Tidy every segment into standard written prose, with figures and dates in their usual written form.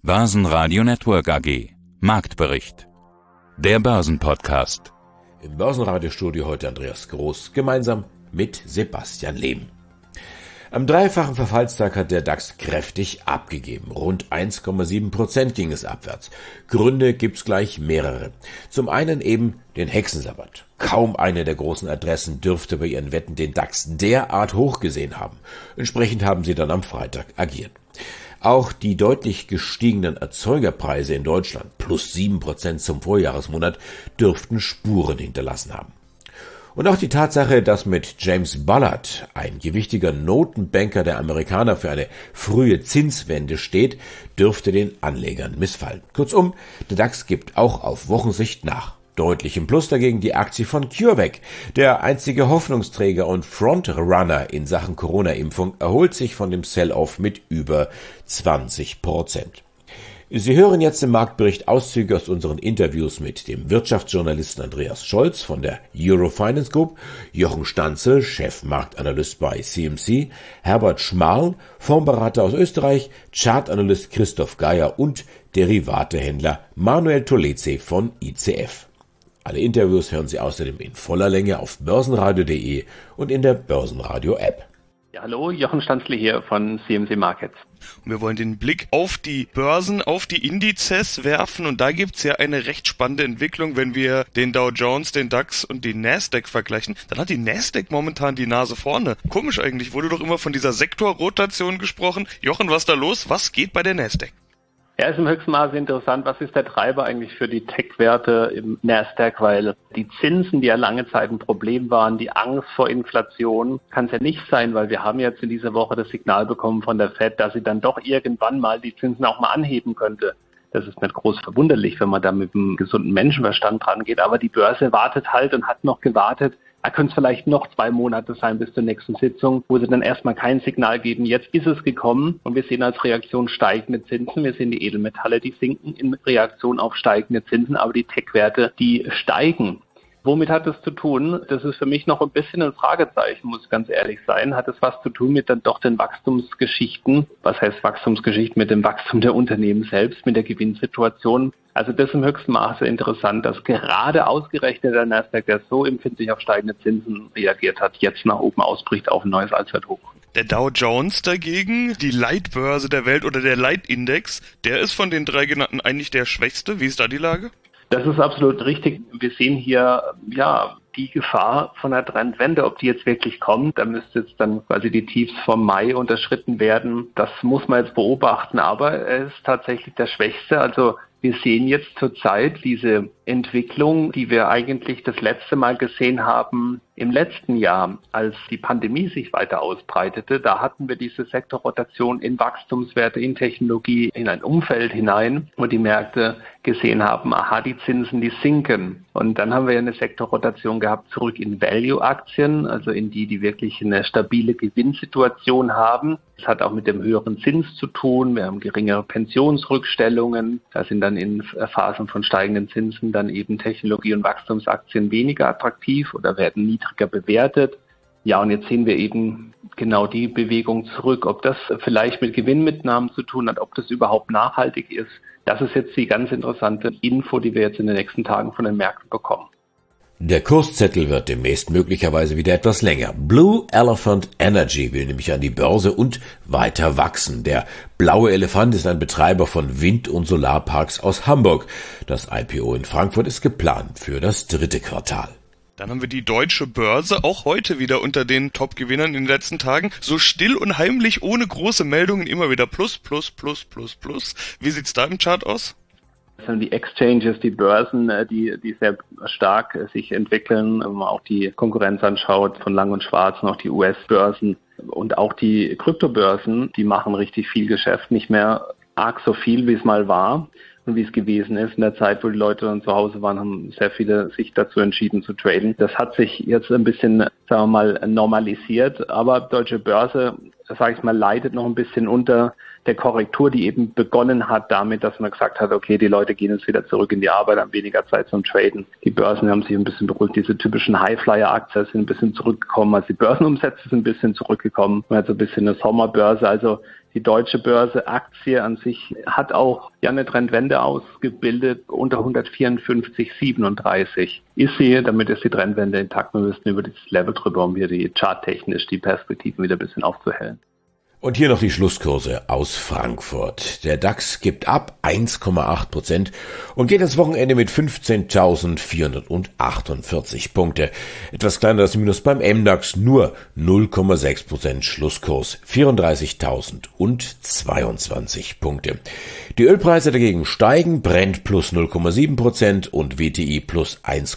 Börsenradio Network AG. Marktbericht. Der Börsenpodcast. Im Börsenradiostudio heute Andreas Groß, gemeinsam mit Sebastian Lehm. Am dreifachen Verfallstag hat der DAX kräftig abgegeben. Rund 1,7% ging es abwärts. Gründe gibt's gleich mehrere. Zum einen eben den Hexensabbat. Kaum eine der großen Adressen dürfte bei ihren Wetten den DAX derart hoch gesehen haben. Entsprechend haben sie dann am Freitag agiert. Auch die deutlich gestiegenen Erzeugerpreise in Deutschland, plus 7% zum Vorjahresmonat, dürften Spuren hinterlassen haben. Und auch die Tatsache, dass mit James Bullard, ein gewichtiger Notenbanker der Amerikaner, für eine frühe Zinswende steht, dürfte den Anlegern missfallen. Kurzum, der DAX gibt auch auf Wochensicht nach. Deutlich im Plus dagegen die Aktie von CureVac. Der einzige Hoffnungsträger und Frontrunner in Sachen Corona-Impfung erholt sich von dem Sell-Off mit über 20%. Sie hören jetzt im Marktbericht Auszüge aus unseren Interviews mit dem Wirtschaftsjournalisten Andreas Scholz von der Eurofinance Group, Jochen Stanzel, Chefmarktanalyst bei CMC, Herbert Schmarl, Fondsberater aus Österreich, Chartanalyst Christoph Geier und Derivatehändler Manuel Toleze von ICF. Alle Interviews hören Sie außerdem in voller Länge auf börsenradio.de und in der Börsenradio-App. Ja, hallo, Jochen Stanzle hier von CMC Markets. Und wir wollen den Blick auf die Börsen, auf die Indizes werfen und da gibt's ja eine recht spannende Entwicklung, wenn wir den Dow Jones, den DAX und die Nasdaq vergleichen. Dann hat die Nasdaq momentan die Nase vorne. Komisch eigentlich, wurde doch immer von dieser Sektorrotation gesprochen. Jochen, was ist da los? Was geht bei der Nasdaq? Ja, ist im höchsten Maße interessant. Was ist der Treiber eigentlich für die Tech-Werte im Nasdaq? Weil die Zinsen, die ja lange Zeit ein Problem waren, die Angst vor Inflation, kann es ja nicht sein, weil wir haben jetzt in dieser Woche das Signal bekommen von der Fed, dass sie dann doch irgendwann mal die Zinsen auch mal anheben könnte. Das ist nicht groß verwunderlich, wenn man da mit einem gesunden Menschenverstand rangeht. Aber die Börse wartet halt und hat noch gewartet. Da können es vielleicht noch 2 Monate sein bis zur nächsten Sitzung, wo sie dann erstmal kein Signal geben. Jetzt ist es gekommen und wir sehen als Reaktion steigende Zinsen. Wir sehen die Edelmetalle, die sinken in Reaktion auf steigende Zinsen, aber die Tech-Werte, die steigen. Womit hat es zu tun? Das ist für mich noch ein bisschen ein Fragezeichen, muss ganz ehrlich sein. Hat es was zu tun mit dann doch den Wachstumsgeschichten? Was heißt Wachstumsgeschichten? Mit dem Wachstum der Unternehmen selbst, mit der Gewinnsituation? Also das ist im höchsten Maße interessant, dass gerade ausgerechnet der Nasdaq, der so empfindlich auf steigende Zinsen reagiert hat, jetzt nach oben ausbricht auf ein neues Allzeithoch. Der Dow Jones dagegen, die Leitbörse der Welt oder der Leitindex, der ist von den 3 genannten eigentlich der schwächste. Wie ist da die Lage? Das ist absolut richtig. Wir sehen hier, die Gefahr von einer Trendwende. Ob die jetzt wirklich kommt, da müsste jetzt dann quasi die Tiefs vom Mai unterschritten werden. Das muss man jetzt beobachten, aber er ist tatsächlich der Schwächste. Also wir sehen jetzt zurzeit diese Entwicklung, die wir eigentlich das letzte Mal gesehen haben im letzten Jahr, als die Pandemie sich weiter ausbreitete. Da hatten wir diese Sektorrotation in Wachstumswerte, in Technologie, in ein Umfeld hinein, wo die Märkte gesehen haben, die Zinsen, die sinken. Und dann haben wir eine Sektorrotation gehabt zurück in Value-Aktien, also in die wirklich eine stabile Gewinnsituation haben. Das hat auch mit dem höheren Zins zu tun. Wir haben geringere Pensionsrückstellungen. Da sind dann in Phasen von steigenden Zinsen dann eben Technologie- und Wachstumsaktien weniger attraktiv oder werden niedriger bewertet. Ja, und jetzt sehen wir eben genau die Bewegung zurück. Ob das vielleicht mit Gewinnmitnahmen zu tun hat, ob das überhaupt nachhaltig ist, das ist jetzt die ganz interessante Info, die wir jetzt in den nächsten Tagen von den Märkten bekommen. Der Kurszettel wird demnächst möglicherweise wieder etwas länger. Blue Elephant Energy will nämlich an die Börse und weiter wachsen. Der blaue Elefant ist ein Betreiber von Wind- und Solarparks aus Hamburg. Das IPO in Frankfurt ist geplant für das 3. Quartal. Dann haben wir die deutsche Börse, auch heute wieder unter den Top-Gewinnern in den letzten Tagen. So still und heimlich, ohne große Meldungen, immer wieder Plus. Wie sieht's da im Chart aus? Das sind die Exchanges, die Börsen, die sehr stark sich entwickeln. Wenn man auch die Konkurrenz anschaut von Lang und Schwarz, noch die US-Börsen und auch die Kryptobörsen, die machen richtig viel Geschäft, nicht mehr arg so viel, wie es mal war und wie es gewesen ist. In der Zeit, wo die Leute dann zu Hause waren, haben sehr viele sich dazu entschieden zu traden. Das hat sich jetzt ein bisschen, sagen wir mal, normalisiert, aber deutsche Börse, sage ich mal, leidet noch ein bisschen unter der Korrektur, die eben begonnen hat damit, dass man gesagt hat, okay, die Leute gehen jetzt wieder zurück in die Arbeit, haben weniger Zeit zum Traden. Die Börsen haben sich ein bisschen beruhigt, diese typischen Highflyer-Aktien sind ein bisschen zurückgekommen, also die Börsenumsätze sind ein bisschen zurückgekommen, also ein bisschen eine Sommerbörse, also die deutsche Börse, Aktie an sich, hat auch eine Trendwende ausgebildet unter 154,37. Ist sie, damit ist die Trendwende intakt. Wir müssen über dieses Level drüber, um hier die charttechnisch die Perspektiven wieder ein bisschen aufzuhellen. Und hier noch die Schlusskurse aus Frankfurt. Der DAX gibt ab 1,8% und geht das Wochenende mit 15.448 Punkte. Etwas kleiner das Minus beim MDAX, nur 0,6% Schlusskurs, 34.022 Punkte. Die Ölpreise dagegen steigen, Brent plus 0,7% und WTI plus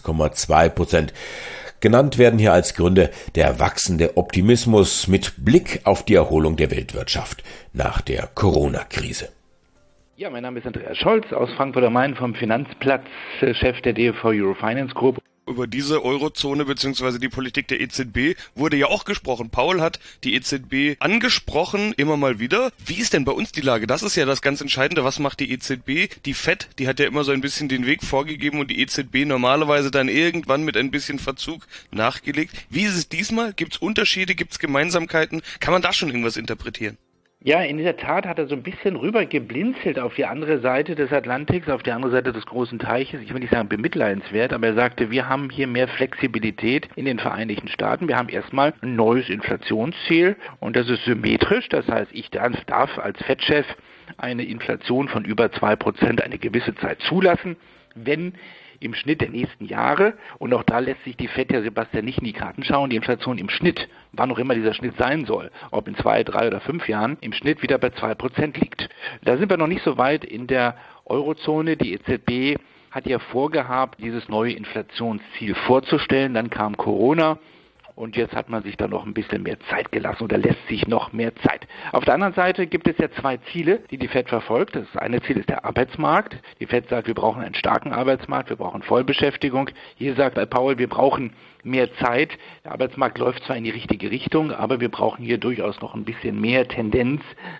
1,2%. Genannt werden hier als Gründe der wachsende Optimismus mit Blick auf die Erholung der Weltwirtschaft nach der Corona-Krise. Ja, mein Name ist Andreas Scholz aus Frankfurt am Main vom Finanzplatz, Chef der DFV Eurofinance Group. Über diese Eurozone bzw. die Politik der EZB wurde ja auch gesprochen. Paul hat die EZB angesprochen, immer mal wieder. Wie ist denn bei uns die Lage? Das ist ja das ganz Entscheidende. Was macht die EZB? Die FED, die hat ja immer so ein bisschen den Weg vorgegeben und die EZB normalerweise dann irgendwann mit ein bisschen Verzug nachgelegt. Wie ist es diesmal? Gibt es Unterschiede? Gibt es Gemeinsamkeiten? Kann man da schon irgendwas interpretieren? Ja, in dieser Tat hat er so ein bisschen rüber geblinzelt auf die andere Seite des Atlantiks, auf die andere Seite des großen Teiches. Ich will nicht sagen bemitleidenswert, aber er sagte, wir haben hier mehr Flexibilität in den Vereinigten Staaten. Wir haben erstmal ein neues Inflationsziel und das ist symmetrisch. Das heißt, ich darf als FED-Chef eine Inflation von über 2% eine gewisse Zeit zulassen, wenn im Schnitt der nächsten Jahre, und auch da lässt sich die FED ja, Sebastian, nicht in die Karten schauen, die Inflation im Schnitt, wann auch immer dieser Schnitt sein soll, ob in 2, 3 oder 5 Jahren, im Schnitt wieder bei 2% liegt. Da sind wir noch nicht so weit in der Eurozone. Die EZB hat ja vorgehabt, dieses neue Inflationsziel vorzustellen. Dann kam Corona. Und jetzt hat man sich da noch ein bisschen mehr Zeit gelassen oder lässt sich noch mehr Zeit. Auf der anderen Seite gibt es ja 2 Ziele, die die FED verfolgt. Das eine Ziel ist der Arbeitsmarkt. Die FED sagt, wir brauchen einen starken Arbeitsmarkt, wir brauchen Vollbeschäftigung. Hier sagt Paul, wir brauchen mehr Zeit. Der Arbeitsmarkt läuft zwar in die richtige Richtung, aber wir brauchen hier durchaus noch ein bisschen mehr Tendenz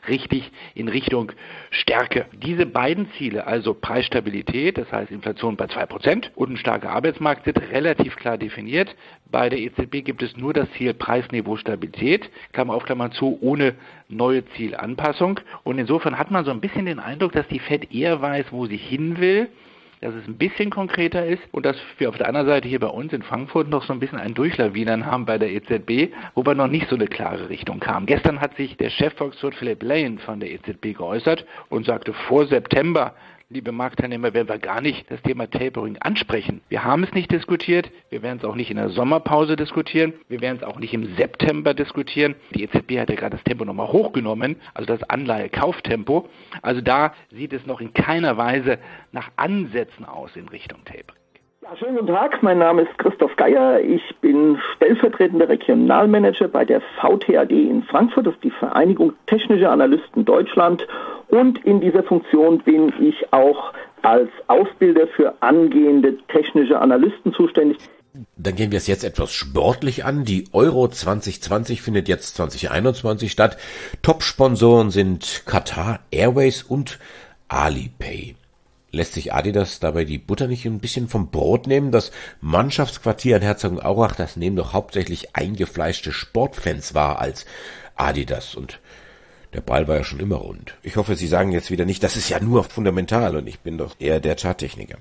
in Richtung Stärke. Diese beiden Ziele, also Preisstabilität, das heißt Inflation bei 2% und ein starker Arbeitsmarkt, sind relativ klar definiert. Bei der EZB gibt es nur das Ziel Preisniveau Stabilität, Klammer auf Klammer zu, ohne neue Zielanpassung. Und insofern hat man so ein bisschen den Eindruck, dass die FED eher weiß, wo sie hin will, dass es ein bisschen konkreter ist und dass wir auf der anderen Seite hier bei uns in Frankfurt noch so ein bisschen ein Durchlawinern haben bei der EZB, wo wir noch nicht so eine klare Richtung kamen. Gestern hat sich der Chefvolkswirt Philip Lane von der EZB geäußert und sagte, vor September, liebe Marktteilnehmer, werden wir gar nicht das Thema Tapering ansprechen. Wir haben es nicht diskutiert, wir werden es auch nicht in der Sommerpause diskutieren, wir werden es auch nicht im September diskutieren. Die EZB hat ja gerade das Tempo nochmal hochgenommen, also das Anleihe-Kauftempo. Also da sieht es noch in keiner Weise nach Ansätzen aus in Richtung Tapering. Ja, schönen guten Tag, mein Name ist Christoph Geier, ich bin stellvertretender Regionalmanager bei der VTAD in Frankfurt, das ist die Vereinigung Technischer Analysten Deutschland, und in dieser Funktion bin ich auch als Ausbilder für angehende technische Analysten zuständig. Dann gehen wir es jetzt etwas sportlich an. Die Euro 2020 findet jetzt 2021 statt. Top-Sponsoren sind Qatar Airways und Alipay. Lässt sich Adidas dabei die Butter nicht ein bisschen vom Brot nehmen? Das Mannschaftsquartier in Herzogenaurach, das nehmen doch hauptsächlich eingefleischte Sportfans wahr als Adidas. Und der Ball war ja schon immer rund. Ich hoffe, Sie sagen jetzt wieder nicht, das ist ja nur fundamental und ich bin doch eher der Charttechniker.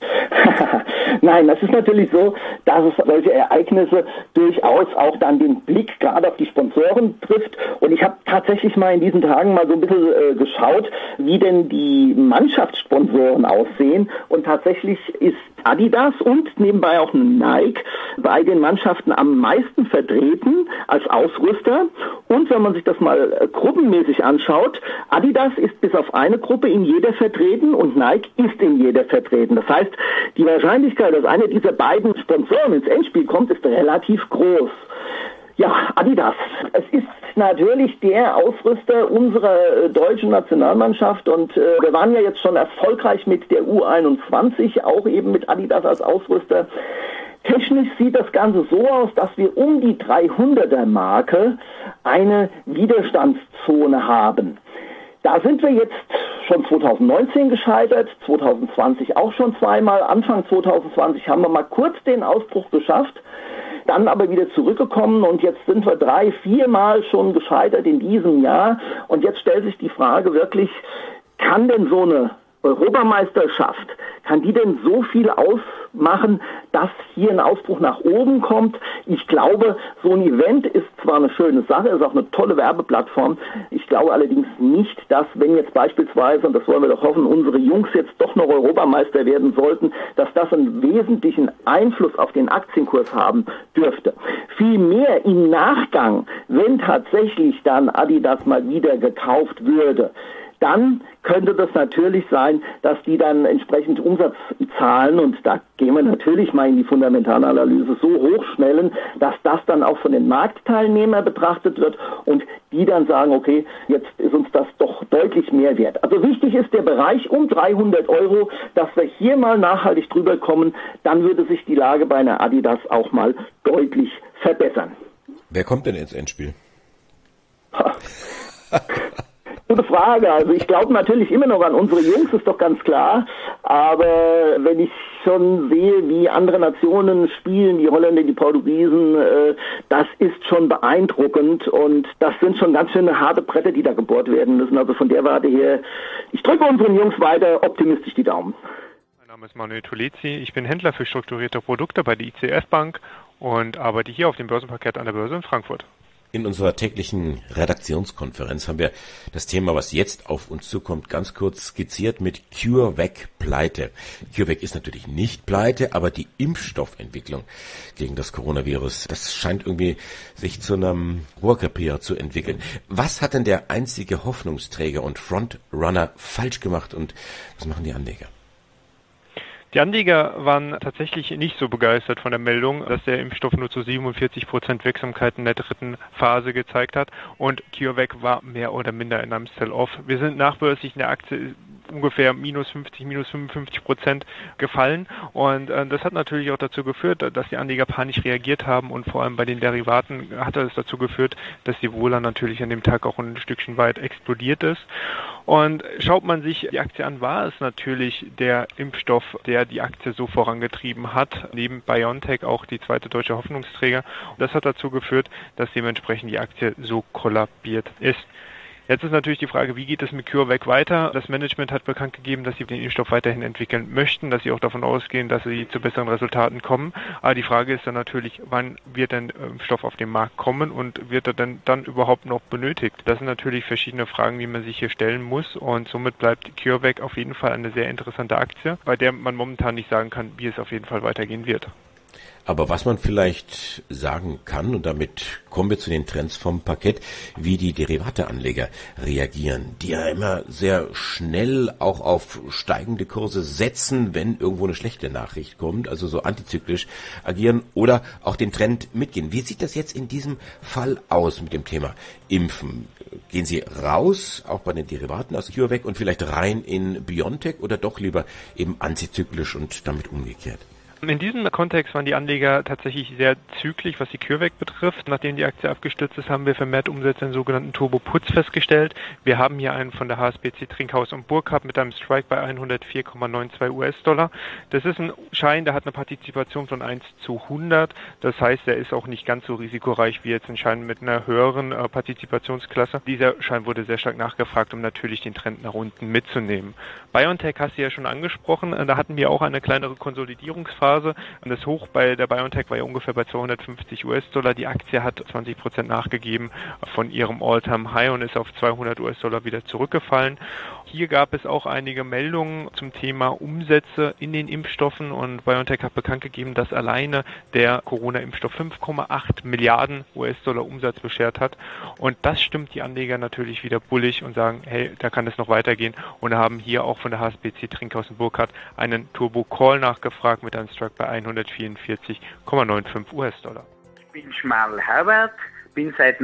Nein, das ist natürlich so, dass es solche Ereignisse durchaus auch dann den Blick gerade auf die Sponsoren trifft. Und ich habe tatsächlich mal in diesen Tagen mal so ein bisschen geschaut, wie denn die Mannschaftssponsoren aussehen. Und tatsächlich ist Adidas und nebenbei auch Nike bei den Mannschaften am meisten vertreten als Ausrüster. Und wenn man sich das mal gruppenmäßig anschaut, Adidas ist bis auf eine Gruppe in jeder vertreten und Nike ist in jeder vertreten. Das heißt, die Wahrscheinlichkeit, dass einer dieser beiden Sponsoren ins Endspiel kommt, ist relativ groß. Ja, Adidas. Es ist natürlich der Ausrüster unserer deutschen Nationalmannschaft und wir waren ja jetzt schon erfolgreich mit der U21, auch eben mit Adidas als Ausrüster. Technisch sieht das Ganze so aus, dass wir um die 300er Marke eine Widerstandszone haben. Da sind wir jetzt schon 2019 gescheitert, 2020 auch schon zweimal. Anfang 2020 haben wir mal kurz den Ausbruch geschafft, dann aber wieder zurückgekommen und jetzt sind wir 3-4 Mal schon gescheitert in diesem Jahr. Und jetzt stellt sich die Frage wirklich, kann denn so eine Europameisterschaft, kann die denn so viel ausmachen, dass hier ein Ausbruch nach oben kommt? Ich glaube, so ein Event ist zwar eine schöne Sache, ist auch eine tolle Werbeplattform. Ich glaube allerdings nicht, dass, wenn jetzt beispielsweise, und das wollen wir doch hoffen, unsere Jungs jetzt doch noch Europameister werden sollten, dass das einen wesentlichen Einfluss auf den Aktienkurs haben dürfte. Vielmehr im Nachgang, wenn tatsächlich dann Adidas mal wieder gekauft würde, dann könnte das natürlich sein, dass die dann entsprechend Umsatzzahlen, und da gehen wir natürlich mal in die Fundamentalanalyse, so hochschnellen, dass das dann auch von den Marktteilnehmern betrachtet wird und die dann sagen, okay, jetzt ist uns das doch deutlich mehr wert. Also wichtig ist der Bereich um 300 €, dass wir hier mal nachhaltig drüber kommen, dann würde sich die Lage bei einer Adidas auch mal deutlich verbessern. Wer kommt denn ins Endspiel? Gute Frage. Also ich glaube natürlich immer noch an unsere Jungs, ist doch ganz klar. Aber wenn ich schon sehe, wie andere Nationen spielen, die Holländer, die Portugiesen, das ist schon beeindruckend. Und das sind schon ganz schöne harte Bretter, die da gebohrt werden müssen. Also von der Warte her, ich drücke unseren Jungs weiter optimistisch die Daumen. Mein Name ist Manuel Tulezi. Ich bin Händler für strukturierte Produkte bei der ICF Bank und arbeite hier auf dem Börsenparkett an der Börse in Frankfurt. In unserer täglichen Redaktionskonferenz haben wir das Thema, was jetzt auf uns zukommt, ganz kurz skizziert mit CureVac Pleite. CureVac ist natürlich nicht pleite, aber die Impfstoffentwicklung gegen das Coronavirus, das scheint irgendwie sich zu einem Rohrkrepierer zu entwickeln. Was hat denn der einzige Hoffnungsträger und Frontrunner falsch gemacht und was machen die Anleger? Die Anleger waren tatsächlich nicht so begeistert von der Meldung, dass der Impfstoff nur zu 47% Wirksamkeit in der dritten Phase gezeigt hat und CureVac war mehr oder minder in einem Sell-Off. Wir sind nachbörslich in der Aktie ungefähr minus 55% gefallen und das hat natürlich auch dazu geführt, dass die Anleger panisch reagiert haben und vor allem bei den Derivaten hat es dazu geführt, dass die Wohler natürlich an dem Tag auch ein Stückchen weit explodiert ist. Und schaut man sich die Aktie an, war es natürlich der Impfstoff, der die Aktie so vorangetrieben hat, neben BioNTech auch die zweite deutsche Hoffnungsträger. Und das hat dazu geführt, dass dementsprechend die Aktie so kollabiert ist. Jetzt ist natürlich die Frage, wie geht es mit CureVac weiter? Das Management hat bekannt gegeben, dass sie den Impfstoff weiterhin entwickeln möchten, dass sie auch davon ausgehen, dass sie zu besseren Resultaten kommen. Aber die Frage ist dann natürlich, wann wird denn Impfstoff auf den Markt kommen und wird er denn dann überhaupt noch benötigt? Das sind natürlich verschiedene Fragen, die man sich hier stellen muss und somit bleibt CureVac auf jeden Fall eine sehr interessante Aktie, bei der man momentan nicht sagen kann, wie es auf jeden Fall weitergehen wird. Aber was man vielleicht sagen kann, und damit kommen wir zu den Trends vom Parkett, wie die Derivateanleger reagieren, die ja immer sehr schnell auch auf steigende Kurse setzen, wenn irgendwo eine schlechte Nachricht kommt, also so antizyklisch agieren oder auch den Trend mitgehen. Wie sieht das jetzt in diesem Fall aus mit dem Thema Impfen? Gehen Sie raus, auch bei den Derivaten aus CureVac und vielleicht rein in BioNTech oder doch lieber eben antizyklisch und damit umgekehrt? In diesem Kontext waren die Anleger tatsächlich sehr zügig, was die CureVac betrifft. Nachdem die Aktie abgestürzt ist, haben wir vermehrt Umsätze in sogenannten Turbo-Puts festgestellt. Wir haben hier einen von der HSBC Trinkhaus und Burkhardt mit einem Strike bei 104,92 US-Dollar. Das ist ein Schein, der hat eine Partizipation von 1:100. Das heißt, er ist auch nicht ganz so risikoreich wie jetzt ein Schein mit einer höheren Partizipationsklasse. Dieser Schein wurde sehr stark nachgefragt, um natürlich den Trend nach unten mitzunehmen. BioNTech hast du ja schon angesprochen. Da hatten wir auch eine kleinere Konsolidierungsphase. Das Hoch bei der BioNTech war ja ungefähr bei 250 US-Dollar. Die Aktie hat 20% nachgegeben von ihrem All-Time-High und ist auf 200 US-Dollar wieder zurückgefallen. Hier gab es auch einige Meldungen zum Thema Umsätze in den Impfstoffen und BioNTech hat bekannt gegeben, dass alleine der Corona-Impfstoff 5,8 Milliarden US-Dollar Umsatz beschert hat. Und das stimmt die Anleger natürlich wieder bullig und sagen, hey, da kann es noch weitergehen und haben hier auch von der HSBC Trinkhaus und Burkhardt einen Turbo-Call nachgefragt mit einem Strike bei 144,95 US-Dollar. Ich bin Schmal Herbert, bin seit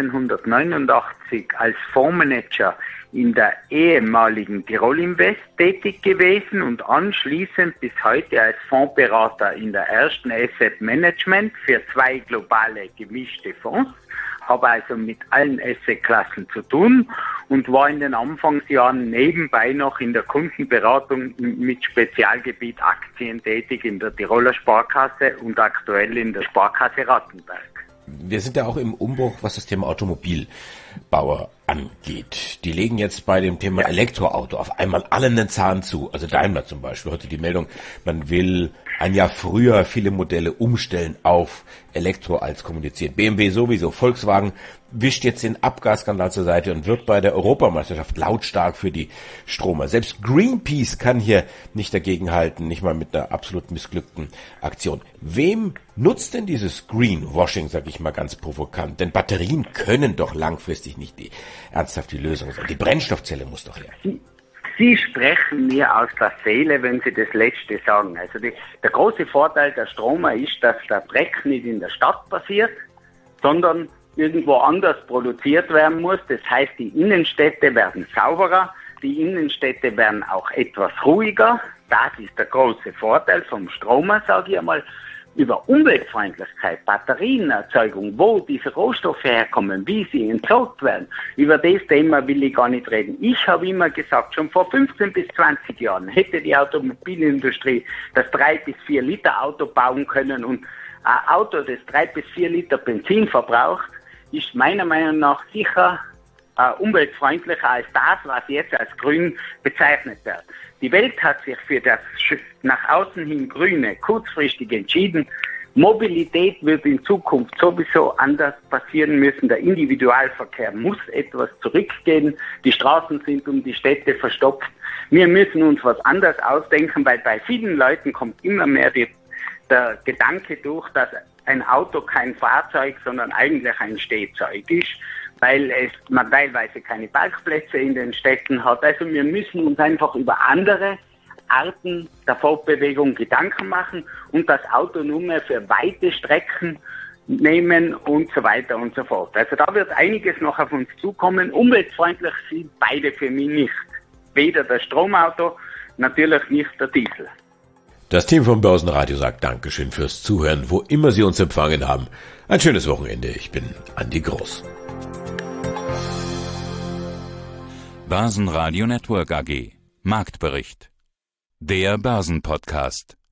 1989 als Fondsmanager in der ehemaligen Tirol Invest tätig gewesen und anschließend bis heute als Fondsberater in der Ersten Asset Management für 2 globale gemischte Fonds. Habe also mit allen Assetklassen zu tun und war in den Anfangsjahren nebenbei noch in der Kundenberatung mit Spezialgebiet Aktien tätig in der Tiroler Sparkasse und aktuell in der Sparkasse Rattenberg. Wir sind ja auch im Umbruch, was das Thema Automobilbauer angeht. Die legen jetzt bei dem Thema Elektroauto auf einmal alle einen Zahn zu. Also Daimler zum Beispiel, heute die Meldung, man will ein Jahr früher viele Modelle umstellen auf Elektro als kommuniziert. BMW sowieso, Volkswagen wischt jetzt den Abgasskandal zur Seite und wird bei der Europameisterschaft lautstark für die Stromer. Selbst Greenpeace kann hier nicht dagegenhalten, nicht mal mit einer absolut missglückten Aktion. Wem nutzt denn dieses Greenwashing, sag ich mal ganz provokant? Denn Batterien können doch langfristig nicht ernsthaft die Lösung sein. Die Brennstoffzelle muss doch her. Sie sprechen mir aus der Seele, wenn Sie das Letzte sagen. Also der große Vorteil der Stromer ist, dass der Dreck nicht in der Stadt passiert, sondern irgendwo anders produziert werden muss. Das heißt, die Innenstädte werden sauberer, die Innenstädte werden auch etwas ruhiger. Das ist der große Vorteil vom Stromer, sage ich einmal. Über Umweltfreundlichkeit, Batterienerzeugung, wo diese Rohstoffe herkommen, wie sie entsorgt werden, über das Thema will ich gar nicht reden. Ich habe immer gesagt, schon vor 15 bis 20 Jahren hätte die Automobilindustrie das 3 bis 4 Liter Auto bauen können und ein Auto, das 3 bis 4 Liter Benzin verbraucht, ist meiner Meinung nach sicher umweltfreundlicher als das, was jetzt als grün bezeichnet wird. Die Welt hat sich für das nach außen hin Grüne kurzfristig entschieden. Mobilität wird in Zukunft sowieso anders passieren müssen. Der Individualverkehr muss etwas zurückgehen. Die Straßen sind um die Städte verstopft. Wir müssen uns was anderes ausdenken, weil bei vielen Leuten kommt immer mehr der Gedanke durch, dass ein Auto kein Fahrzeug, sondern eigentlich ein Stehzeug ist, weil man teilweise keine Parkplätze in den Städten hat. Also wir müssen uns einfach über andere Arten der Fortbewegung Gedanken machen und das Auto nur mehr für weite Strecken nehmen und so weiter und so fort. Also da wird einiges noch auf uns zukommen. Umweltfreundlich sind beide für mich nicht. Weder das Stromauto, natürlich nicht der Diesel. Das Team vom Börsenradio sagt Dankeschön fürs Zuhören, wo immer Sie uns empfangen haben. Ein schönes Wochenende. Ich bin Andi Groß. Börsenradio Network AG. Marktbericht. Der Börsenpodcast.